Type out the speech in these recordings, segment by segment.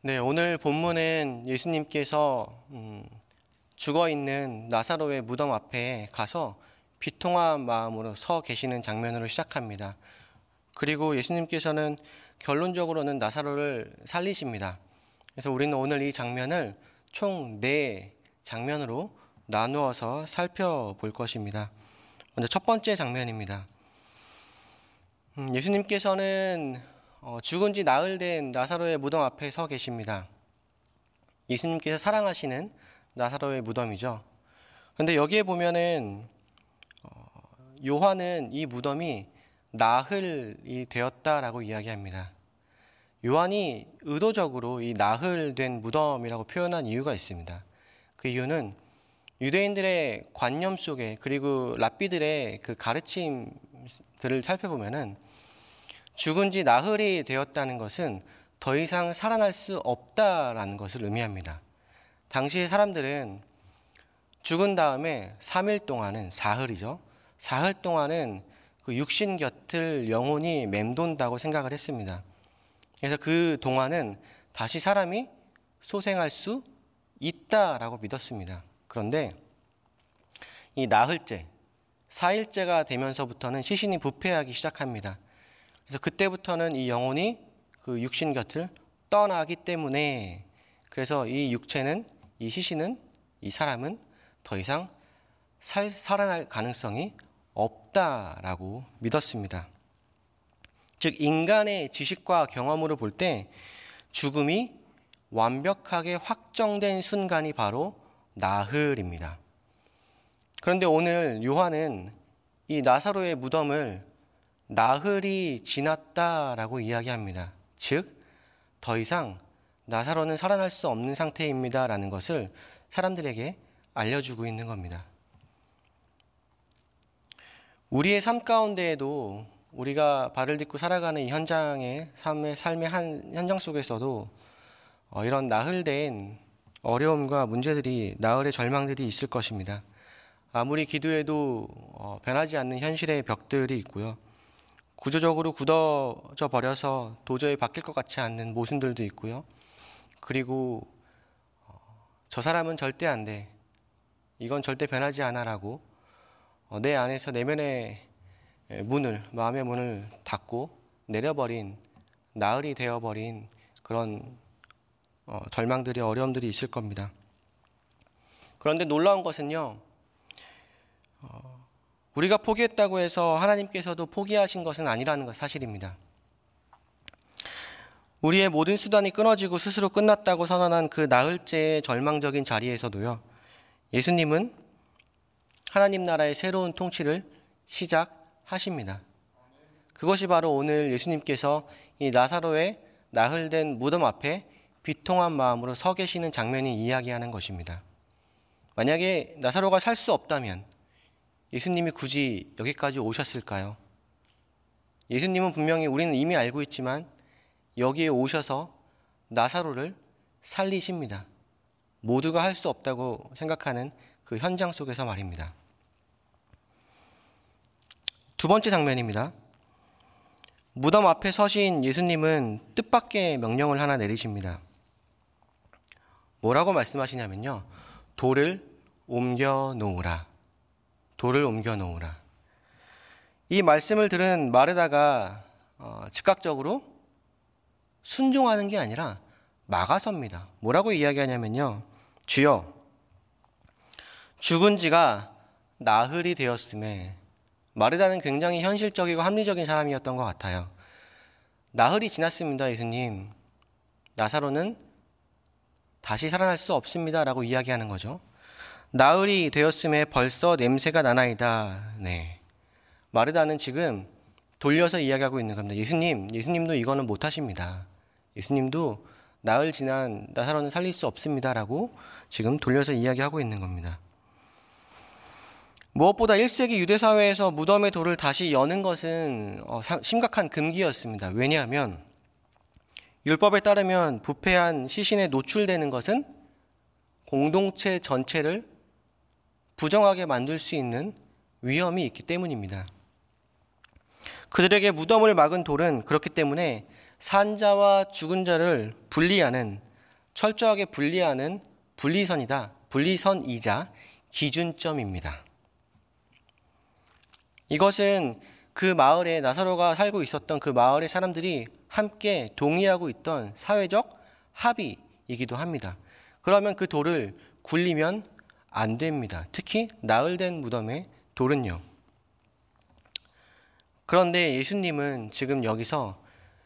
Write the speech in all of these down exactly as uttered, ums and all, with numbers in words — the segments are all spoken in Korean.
네, 오늘 본문은 예수님께서 음, 죽어있는 나사로의 무덤 앞에 가서 비통한 마음으로 서 계시는 장면으로 시작합니다. 그리고 예수님께서는 결론적으로는 나사로를 살리십니다. 그래서 우리는 오늘 이 장면을 총 네 장면으로 나누어서 살펴볼 것입니다. 먼저 첫 번째 장면입니다. 음, 예수님께서는 어, 죽은 지 나흘 된 나사로의 무덤 앞에 서 계십니다. 예수님께서 사랑하시는 나사로의 무덤이죠. 그런데 여기에 보면은 어, 요한은 이 무덤이 나흘이 되었다라고 이야기합니다. 요한이 의도적으로 이 나흘 된 무덤이라고 표현한 이유가 있습니다. 그 이유는 유대인들의 관념 속에 그리고 랍비들의 그 가르침들을 살펴보면은 죽은 지 나흘이 되었다는 것은 더 이상 살아날 수 없다라는 것을 의미합니다. 당시 사람들은 죽은 다음에 삼 일 동안은 사흘이죠. 사흘 동안은 그 육신 곁을 영혼이 맴돈다고 생각을 했습니다. 그래서 그 동안은 다시 사람이 소생할 수 있다라고 믿었습니다. 그런데 이 나흘째, 사 일째가 되면서부터는 시신이 부패하기 시작합니다. 그래서 그때부터는 이 영혼이 그 육신 곁을 떠나기 때문에 그래서 이 육체는, 이 시신은, 이 사람은 더 이상 살, 살아날 가능성이 없다라고 믿었습니다. 즉 인간의 지식과 경험으로 볼 때 죽음이 완벽하게 확정된 순간이 바로 나흘입니다. 그런데 오늘 요한은 이 나사로의 무덤을 나흘이 지났다라고 이야기합니다. 즉 더 이상 나사로는 살아날 수 없는 상태입니다라는 것을 사람들에게 알려주고 있는 겁니다. 우리의 삶 가운데에도 우리가 발을 딛고 살아가는 이 현장의 삶의, 삶의 한 현장 속에서도 어, 이런 나흘된 어려움과 문제들이, 나흘의 절망들이 있을 것입니다. 아무리 기도해도 어, 변하지 않는 현실의 벽들이 있고요. 구조적으로 굳어져 버려서 도저히 바뀔 것 같지 않는 모순들도 있고요. 그리고 어, 저 사람은 절대 안 돼. 이건 절대 변하지 않아라고 어, 내 안에서 내면의 문을, 마음의 문을 닫고 내려버린, 나흘이 되어버린 그런 어, 절망들이, 어려움들이 있을 겁니다. 그런데 놀라운 것은요, 어, 우리가 포기했다고 해서 하나님께서도 포기하신 것은 아니라는 것 사실입니다. 우리의 모든 수단이 끊어지고 스스로 끝났다고 선언한 그 나흘째의 절망적인 자리에서도요, 예수님은 하나님 나라의 새로운 통치를 시작하십니다. 그것이 바로 오늘 예수님께서 이 나사로의 나흘된 무덤 앞에 비통한 마음으로 서 계시는 장면이 이야기하는 것입니다. 만약에 나사로가 살 수 없다면 예수님이 굳이 여기까지 오셨을까요? 예수님은 분명히 우리는 이미 알고 있지만 여기에 오셔서 나사로를 살리십니다. 모두가 할 수 없다고 생각하는 그 현장 속에서 말입니다. 두 번째 장면입니다. 무덤 앞에 서신 예수님은 뜻밖의 명령을 하나 내리십니다. 뭐라고 말씀하시냐면요, 돌을 옮겨 놓으라. 돌을 옮겨 놓으라. 이 말씀을 들은 마르다가 어, 즉각적으로 순종하는 게 아니라 막아섭니다. 뭐라고 이야기하냐면요, 주여, 죽은 지가 나흘이 되었음에, 마르다는 굉장히 현실적이고 합리적인 사람이었던 것 같아요. 나흘이 지났습니다, 예수님. 나사로는 다시 살아날 수 없습니다 라고 이야기하는 거죠. 나흘이 되었음에 벌써 냄새가 나나이다. 네. 마르다는 지금 돌려서 이야기하고 있는 겁니다. 예수님, 예수님도 이거는 못하십니다. 예수님도 나흘 지난 나사로는 살릴 수 없습니다 라고 지금 돌려서 이야기하고 있는 겁니다. 무엇보다 일 세기 유대사회에서 무덤의 돌을 다시 여는 것은 심각한 금기였습니다. 왜냐하면 율법에 따르면 부패한 시신에 노출되는 것은 공동체 전체를 부정하게 만들 수 있는 위험이 있기 때문입니다. 그들에게 무덤을 막은 돌은 그렇기 때문에 산자와 죽은 자를 분리하는 철저하게 분리하는 분리선이다. 분리선이자 기준점입니다. 이것은 그 마을에 나사로가 살고 있었던 그 마을의 사람들이 함께 동의하고 있던 사회적 합의이기도 합니다. 그러면 그 돌을 굴리면 안 됩니다. 특히 나흘된 무덤의 돌은요. 그런데 예수님은 지금 여기서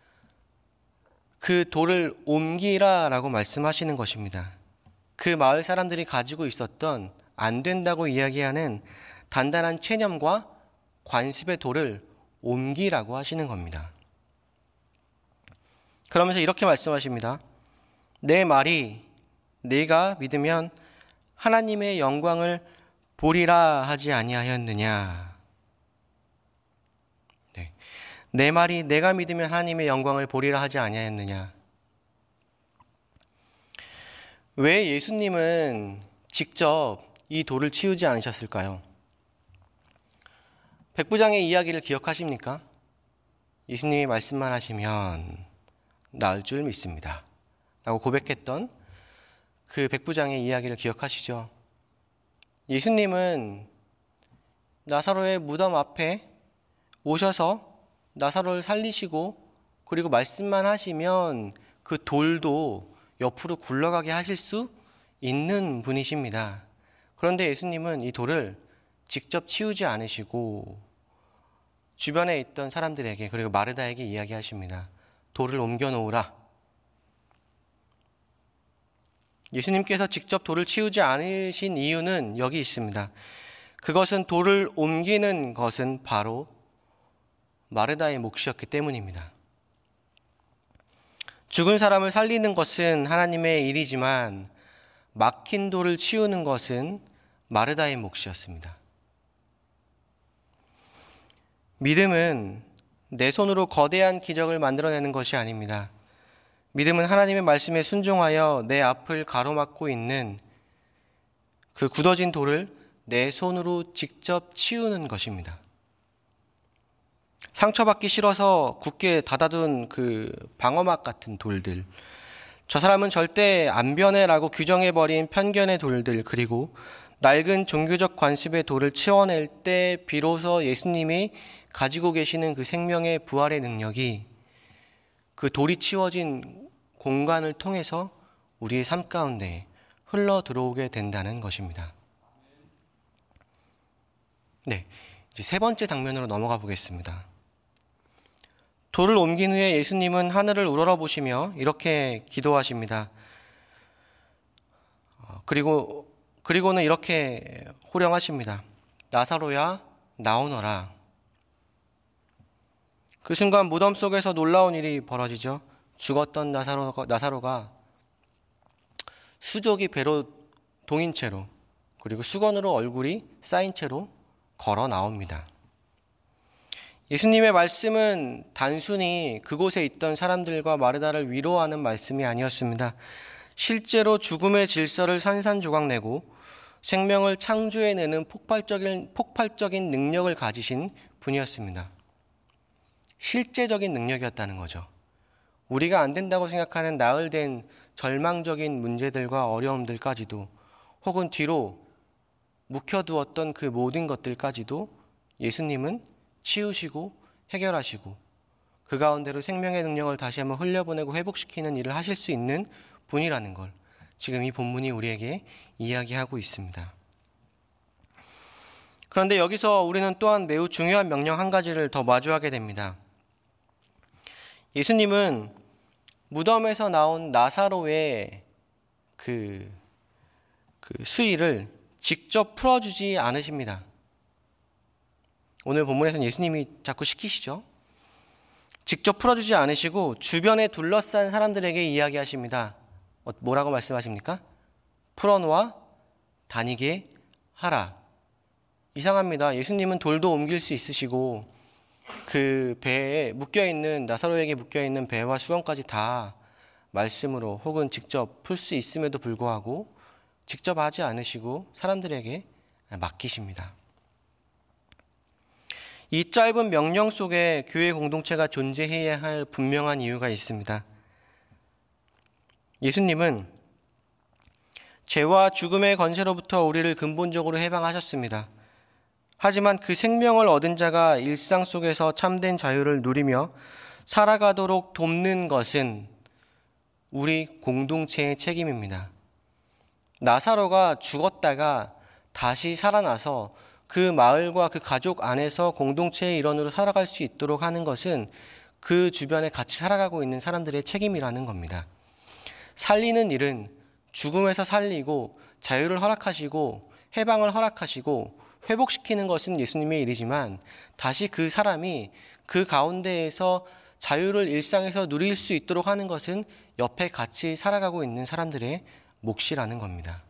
그 돌을 옮기라라고 말씀하시는 것입니다. 그 마을 사람들이 가지고 있었던 안 된다고 이야기하는 단단한 체념과 관습의 돌을 옮기라고 하시는 겁니다. 그러면서 이렇게 말씀하십니다. 내 말이 네가 믿으면 하나님의 영광을 보리라 하지 아니하였느냐. 네. 내 말이 내가 믿으면 하나님의 영광을 보리라 하지 아니하였느냐. 왜 예수님은 직접 이 돌을 치우지 않으셨을까요? 백부장의 이야기를 기억하십니까? 예수님이 말씀만 하시면 나을 줄 믿습니다 라고 고백했던 그 백부장의 이야기를 기억하시죠? 예수님은 나사로의 무덤 앞에 오셔서 나사로를 살리시고 그리고 말씀만 하시면 그 돌도 옆으로 굴러가게 하실 수 있는 분이십니다. 그런데 예수님은 이 돌을 직접 치우지 않으시고 주변에 있던 사람들에게 그리고 마르다에게 이야기하십니다. 돌을 옮겨 놓으라. 예수님께서 직접 돌을 치우지 않으신 이유는 여기 있습니다. 그것은 돌을 옮기는 것은 바로 마르다의 몫이었기 때문입니다. 죽은 사람을 살리는 것은 하나님의 일이지만 막힌 돌을 치우는 것은 마르다의 몫이었습니다. 믿음은 내 손으로 거대한 기적을 만들어내는 것이 아닙니다. 믿음은 하나님의 말씀에 순종하여 내 앞을 가로막고 있는 그 굳어진 돌을 내 손으로 직접 치우는 것입니다. 상처받기 싫어서 굳게 닫아둔 그 방어막 같은 돌들, 저 사람은 절대 안 변해라고 규정해버린 편견의 돌들, 그리고 낡은 종교적 관습의 돌을 치워낼 때 비로소 예수님이 가지고 계시는 그 생명의 부활의 능력이 그 돌이 치워진 공간을 통해서 우리의 삶 가운데 흘러 들어오게 된다는 것입니다. 네, 이제 세 번째 장면으로 넘어가 보겠습니다. 돌을 옮긴 후에 예수님은 하늘을 우러러보시며 이렇게 기도하십니다. 그리고, 그리고는 이렇게 호령하십니다. 나사로야, 나오너라. 그 순간 무덤 속에서 놀라운 일이 벌어지죠. 죽었던 나사로가, 나사로가 수족이 배로 동인 채로 그리고 수건으로 얼굴이 쌓인 채로 걸어 나옵니다. 예수님의 말씀은 단순히 그곳에 있던 사람들과 마르다를 위로하는 말씀이 아니었습니다. 실제로 죽음의 질서를 산산조각내고 생명을 창조해내는 폭발적인, 폭발적인 능력을 가지신 분이었습니다. 실제적인 능력이었다는 거죠. 우리가 안 된다고 생각하는 나흘된 절망적인 문제들과 어려움들까지도 혹은 뒤로 묵혀두었던 그 모든 것들까지도 예수님은 치우시고 해결하시고 그 가운데로 생명의 능력을 다시 한번 흘려보내고 회복시키는 일을 하실 수 있는 분이라는 걸 지금 이 본문이 우리에게 이야기하고 있습니다. 그런데 여기서 우리는 또한 매우 중요한 명령 한 가지를 더 마주하게 됩니다. 예수님은 무덤에서 나온 나사로의 그, 그 수의를 직접 풀어주지 않으십니다. 오늘 본문에서는 예수님이 자꾸 시키시죠. 직접 풀어주지 않으시고 주변에 둘러싼 사람들에게 이야기하십니다. 뭐라고 말씀하십니까? 풀어놓아 다니게 하라. 이상합니다. 예수님은 돌도 옮길 수 있으시고 그 배에 묶여있는 나사로에게 묶여있는 배와 수건까지 다 말씀으로 혹은 직접 풀 수 있음에도 불구하고 직접 하지 않으시고 사람들에게 맡기십니다. 이 짧은 명령 속에 교회 공동체가 존재해야 할 분명한 이유가 있습니다. 예수님은 죄와 죽음의 권세로부터 우리를 근본적으로 해방하셨습니다. 하지만 그 생명을 얻은 자가 일상 속에서 참된 자유를 누리며 살아가도록 돕는 것은 우리 공동체의 책임입니다. 나사로가 죽었다가 다시 살아나서 그 마을과 그 가족 안에서 공동체의 일원으로 살아갈 수 있도록 하는 것은 그 주변에 같이 살아가고 있는 사람들의 책임이라는 겁니다. 살리는 일은 죽음에서 살리고 자유를 허락하시고 해방을 허락하시고 회복시키는 것은 예수님의 일이지만 다시 그 사람이 그 가운데에서 자유를 일상에서 누릴 수 있도록 하는 것은 옆에 같이 살아가고 있는 사람들의 몫이라는 겁니다.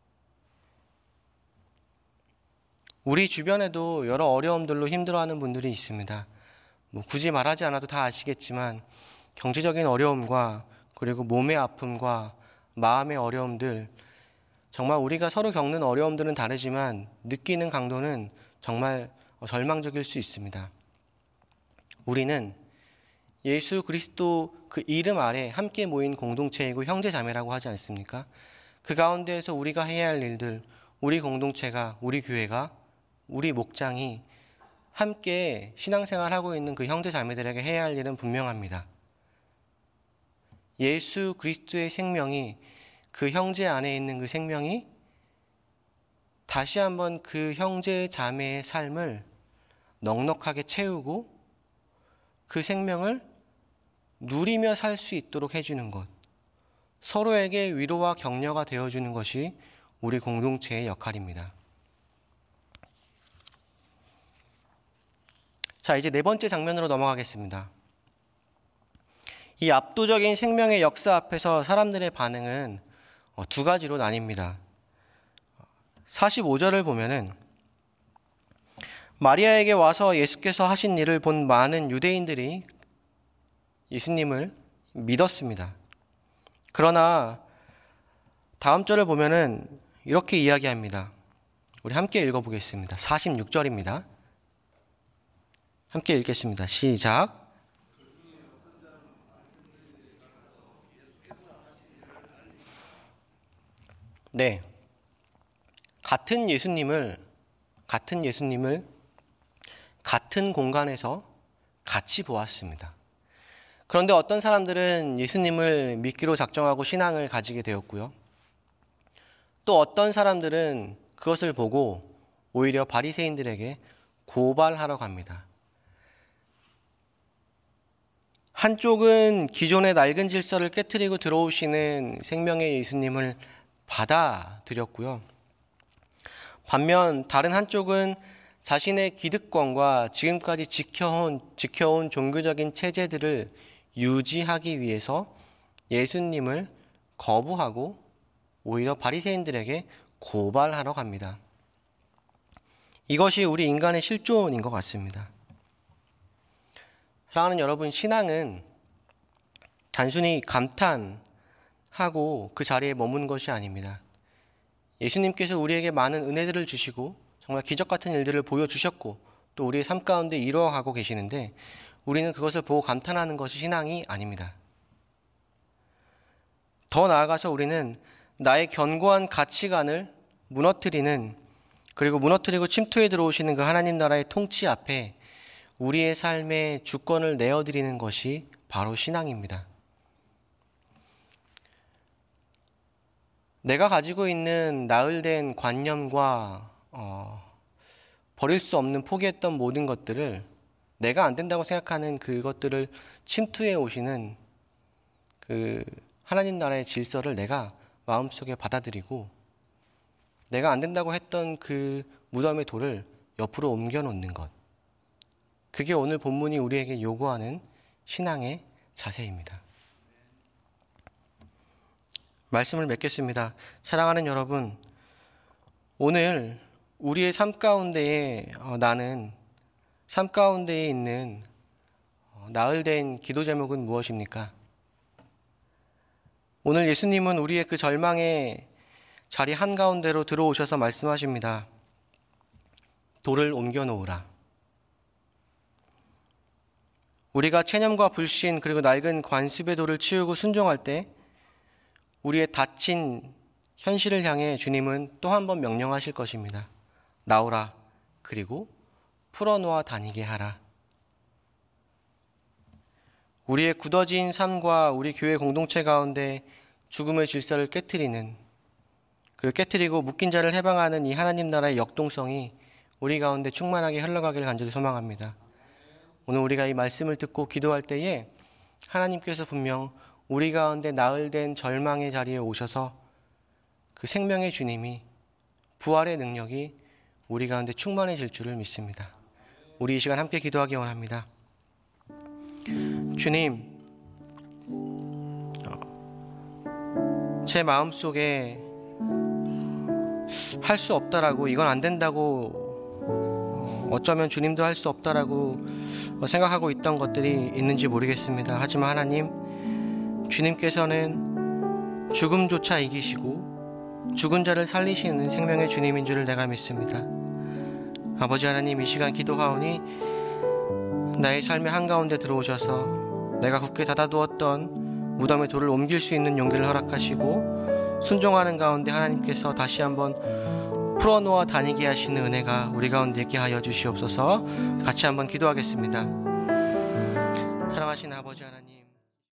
우리 주변에도 여러 어려움들로 힘들어하는 분들이 있습니다. 뭐 굳이 말하지 않아도 다 아시겠지만 경제적인 어려움과 그리고 몸의 아픔과 마음의 어려움들, 정말 우리가 서로 겪는 어려움들은 다르지만 느끼는 강도는 정말 절망적일 수 있습니다. 우리는 예수 그리스도 그 이름 아래 함께 모인 공동체이고 형제자매라고 하지 않습니까? 그 가운데에서 우리가 해야 할 일들, 우리 공동체가, 우리 교회가, 우리 목장이 함께 신앙생활하고 있는 그 형제자매들에게 해야 할 일은 분명합니다. 예수 그리스도의 생명이, 그 형제 안에 있는 그 생명이 다시 한번 그 형제 자매의 삶을 넉넉하게 채우고 그 생명을 누리며 살 수 있도록 해주는 것, 서로에게 위로와 격려가 되어주는 것이 우리 공동체의 역할입니다. 자, 이제 네 번째 장면으로 넘어가겠습니다. 이 압도적인 생명의 역사 앞에서 사람들의 반응은 두 가지로 나뉩니다. 사십오 절을 보면은 마리아에게 와서 예수께서 하신 일을 본 많은 유대인들이 예수님을 믿었습니다. 그러나 다음 절을 보면은 이렇게 이야기합니다. 우리 함께 읽어보겠습니다. 사십육 절입니다. 함께 읽겠습니다. 시작. 네, 같은 예수님을 같은 예수님을 같은 공간에서 같이 보았습니다. 그런데 어떤 사람들은 예수님을 믿기로 작정하고 신앙을 가지게 되었고요. 또 어떤 사람들은 그것을 보고 오히려 바리새인들에게 고발하러 갑니다. 한쪽은 기존의 낡은 질서를 깨트리고 들어오시는 생명의 예수님을 받아들였고요. 반면 다른 한쪽은 자신의 기득권과 지금까지 지켜온, 지켜온 종교적인 체제들을 유지하기 위해서 예수님을 거부하고 오히려 바리새인들에게 고발하러 갑니다. 이것이 우리 인간의 실존인 것 같습니다. 사랑하는 여러분, 신앙은 단순히 감탄하고 그 자리에 머무는 것이 아닙니다. 예수님께서 우리에게 많은 은혜들을 주시고 정말 기적 같은 일들을 보여주셨고 또 우리의 삶 가운데 이루어가고 계시는데 우리는 그것을 보고 감탄하는 것이 신앙이 아닙니다. 더 나아가서 우리는 나의 견고한 가치관을 무너뜨리는, 그리고 무너뜨리고 침투해 들어오시는 그 하나님 나라의 통치 앞에 우리의 삶의 주권을 내어드리는 것이 바로 신앙입니다. 내가 가지고 있는 나흘된 관념과 어, 버릴 수 없는 포기했던 모든 것들을, 내가 안 된다고 생각하는 그것들을 침투해 오시는 그 하나님 나라의 질서를 내가 마음속에 받아들이고 내가 안 된다고 했던 그 무덤의 돌을 옆으로 옮겨 놓는 것, 그게 오늘 본문이 우리에게 요구하는 신앙의 자세입니다. 말씀을 맺겠습니다. 사랑하는 여러분, 오늘 우리의 삶 가운데에 어, 나는 삶 가운데에 있는 어, 나흘된 기도 제목은 무엇입니까? 오늘 예수님은 우리의 그 절망의 자리 한가운데로 들어오셔서 말씀하십니다. 돌을 옮겨 놓으라. 우리가 체념과 불신 그리고 낡은 관습의 돌을 치우고 순종할 때 우리의 닫힌 현실을 향해 주님은 또 한 번 명령하실 것입니다. 나오라, 그리고 풀어놓아 다니게 하라. 우리의 굳어진 삶과 우리 교회 공동체 가운데 죽음의 질서를 깨트리는, 그리고 깨트리고 묶인 자를 해방하는 이 하나님 나라의 역동성이 우리 가운데 충만하게 흘러가기를 간절히 소망합니다. 오늘 우리가 이 말씀을 듣고 기도할 때에 하나님께서 분명 우리 가운데 나흘된 절망의 자리에 오셔서 그 생명의 주님이, 부활의 능력이 우리 가운데 충만해질 줄을 믿습니다. 우리 이 시간 함께 기도하기 원합니다. 주님, 제 마음속에 할 수 없다라고, 이건 안 된다고, 어쩌면 주님도 할 수 없다라고 생각하고 있던 것들이 있는지 모르겠습니다. 하지만 하나님, 주님께서는 죽음조차 이기시고 죽은 자를 살리시는 생명의 주님인 줄을 내가 믿습니다. 아버지 하나님, 이 시간 기도하오니 나의 삶의 한가운데 들어오셔서 내가 굳게 닫아두었던 무덤의 돌을 옮길 수 있는 용기를 허락하시고 순종하는 가운데 하나님께서 다시 한번 풀어놓아 다니게 하시는 은혜가 우리 가운데 있게 하여 주시옵소서. 같이 한번 기도하겠습니다. 사랑하시는 아버지 하나님,